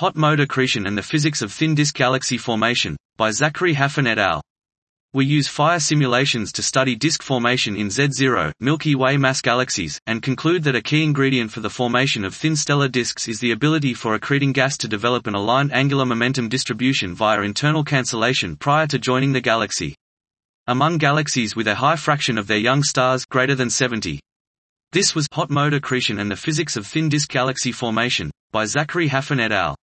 Hot mode accretion and the physics of thin disk galaxy formation, by Zachary Haffan et al. We use fire simulations to study disk formation in Z0 Milky Way mass galaxies, and conclude that a key ingredient for the formation of thin stellar disks is the ability for accreting gas to develop an aligned angular momentum distribution via internal cancellation prior to joining the galaxy. Among galaxies with a high fraction of their young stars greater than 70. This was Hot mode accretion and the physics of thin disk galaxy formation, by Zachary Haffan et al.